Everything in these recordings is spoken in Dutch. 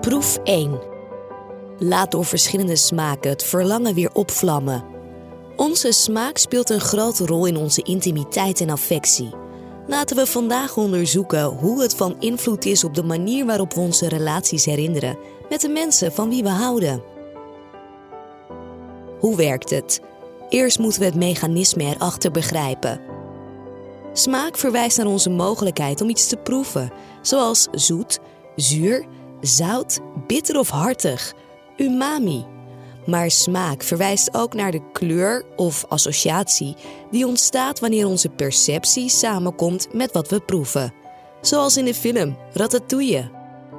Proef 1. Laat door verschillende smaken het verlangen weer opvlammen. Onze smaak speelt een grote rol in onze intimiteit en affectie. Laten we vandaag onderzoeken hoe het van invloed is op de manier waarop we onze relaties herinneren met de mensen van wie we houden. Hoe werkt het? Eerst moeten we het mechanisme erachter begrijpen. Smaak verwijst naar onze mogelijkheid om iets te proeven, zoals zoet, zuur, zout, bitter of hartig, umami. Maar smaak verwijst ook naar de kleur of associatie die ontstaat wanneer onze perceptie samenkomt met wat we proeven. Zoals in de film Ratatouille.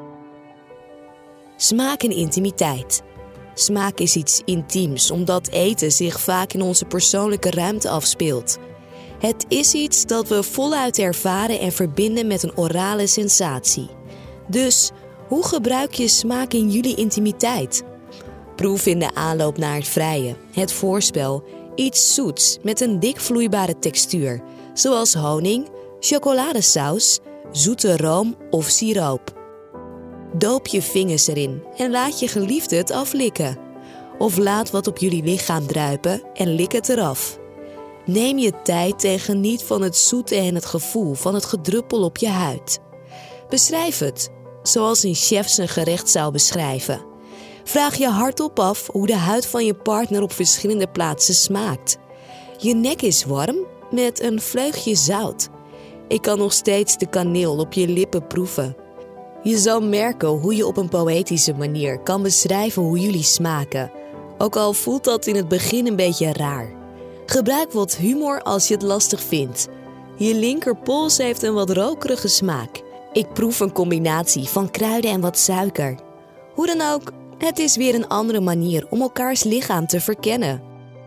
Smaak en intimiteit. Smaak is iets intiems omdat eten zich vaak in onze persoonlijke ruimte afspeelt. Het is iets dat we voluit ervaren en verbinden met een orale sensatie. Dus, hoe gebruik je smaak in jullie intimiteit? Proef in de aanloop naar het vrije, het voorspel, iets zoets met een dik vloeibare textuur, zoals honing, chocoladesaus, zoete room of siroop. Doop je vingers erin en laat je geliefde het aflikken. Of laat wat op jullie lichaam druipen en lik het eraf. Neem je tijd en geniet van het zoete en het gevoel van het gedruppel op je huid. Beschrijf het, zoals een chef zijn gerecht zou beschrijven. Vraag je hardop af hoe de huid van je partner op verschillende plaatsen smaakt. Je nek is warm met een vleugje zout. Ik kan nog steeds de kaneel op je lippen proeven. Je zal merken hoe je op een poëtische manier kan beschrijven hoe jullie smaken. Ook al voelt dat in het begin een beetje raar. Gebruik wat humor als je het lastig vindt. Je linkerpols heeft een wat rokerige smaak. Ik proef een combinatie van kruiden en wat suiker. Hoe dan ook, het is weer een andere manier om elkaars lichaam te verkennen.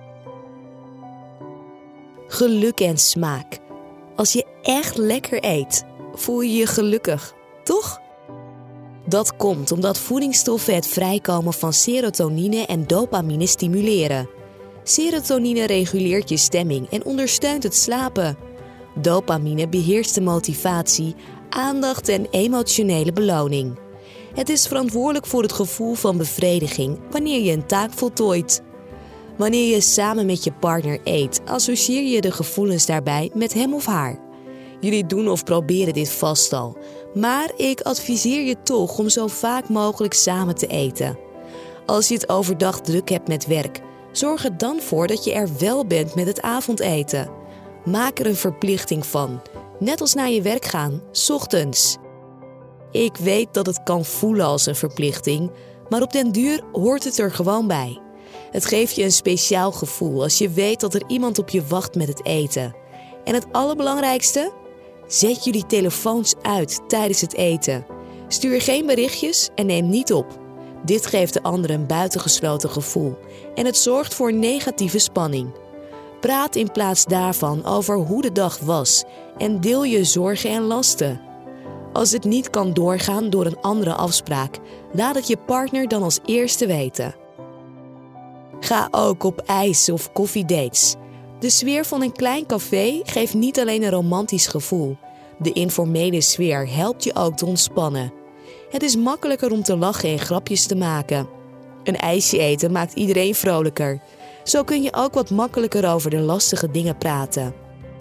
Geluk en smaak. Als je echt lekker eet, voel je je gelukkig, toch? Dat komt omdat voedingsstoffen het vrijkomen van serotonine en dopamine stimuleren. Serotonine reguleert je stemming en ondersteunt het slapen. Dopamine beheerst de motivatie, aandacht en emotionele beloning. Het is verantwoordelijk voor het gevoel van bevrediging wanneer je een taak voltooit. Wanneer je samen met je partner eet, associeer je de gevoelens daarbij met hem of haar. Jullie doen of proberen dit vast al, maar ik adviseer je toch om zo vaak mogelijk samen te eten. Als je het overdag druk hebt met werk, zorg er dan voor dat je er wel bent met het avondeten. Maak er een verplichting van, net als naar je werk gaan, 's ochtends. Ik weet dat het kan voelen als een verplichting, maar op den duur hoort het er gewoon bij. Het geeft je een speciaal gevoel als je weet dat er iemand op je wacht met het eten. En het allerbelangrijkste? Zet jullie telefoons uit tijdens het eten. Stuur geen berichtjes en neem niet op. Dit geeft de ander een buitengesloten gevoel en het zorgt voor negatieve spanning. Praat in plaats daarvan over hoe de dag was en deel je zorgen en lasten. Als het niet kan doorgaan door een andere afspraak, laat het je partner dan als eerste weten. Ga ook op ijs- of koffiedates. De sfeer van een klein café geeft niet alleen een romantisch gevoel. De informele sfeer helpt je ook te ontspannen. Het is makkelijker om te lachen en grapjes te maken. Een ijsje eten maakt iedereen vrolijker. Zo kun je ook wat makkelijker over de lastige dingen praten.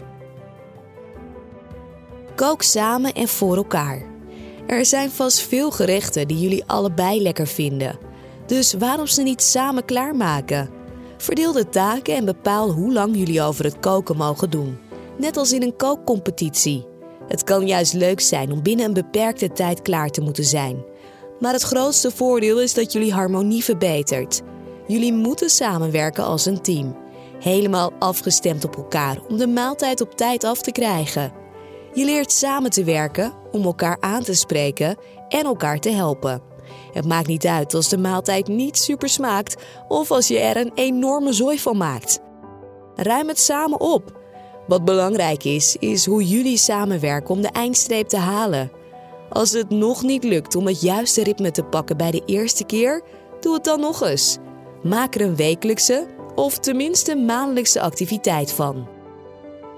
Kook samen en voor elkaar. Er zijn vast veel gerechten die jullie allebei lekker vinden. Dus waarom ze niet samen klaarmaken? Verdeel de taken en bepaal hoe lang jullie over het koken mogen doen. Net als in een kookcompetitie. Het kan juist leuk zijn om binnen een beperkte tijd klaar te moeten zijn. Maar het grootste voordeel is dat jullie harmonie verbetert. Jullie moeten samenwerken als een team. Helemaal afgestemd op elkaar om de maaltijd op tijd af te krijgen. Je leert samen te werken om elkaar aan te spreken en elkaar te helpen. Het maakt niet uit als de maaltijd niet super smaakt of als je er een enorme zooi van maakt. Ruim het samen op. Wat belangrijk is hoe jullie samenwerken om de eindstreep te halen. Als het nog niet lukt om het juiste ritme te pakken bij de eerste keer, doe het dan nog eens. Maak er een wekelijkse of tenminste maandelijkse activiteit van.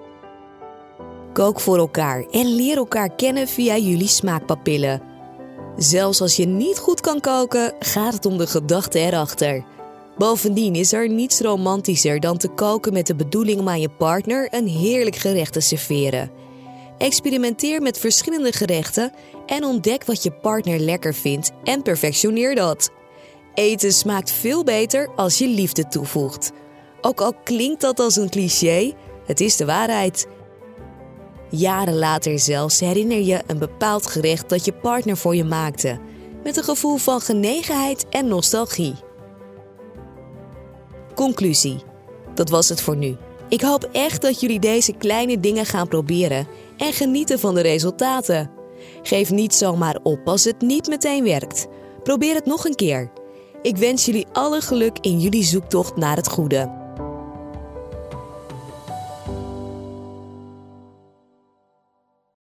Kook voor elkaar en leer elkaar kennen via jullie smaakpapillen. Zelfs als je niet goed kan koken, gaat het om de gedachte erachter. Bovendien is er niets romantischer dan te koken met de bedoeling om aan je partner een heerlijk gerecht te serveren. Experimenteer met verschillende gerechten en ontdek wat je partner lekker vindt en perfectioneer dat. Eten smaakt veel beter als je liefde toevoegt. Ook al klinkt dat als een cliché, het is de waarheid. Jaren later zelfs herinner je een bepaald gerecht dat je partner voor je maakte, met een gevoel van genegenheid en nostalgie. Conclusie. Dat was het voor nu. Ik hoop echt dat jullie deze kleine dingen gaan proberen en genieten van de resultaten. Geef niet zomaar op als het niet meteen werkt. Probeer het nog een keer. Ik wens jullie alle geluk in jullie zoektocht naar het goede.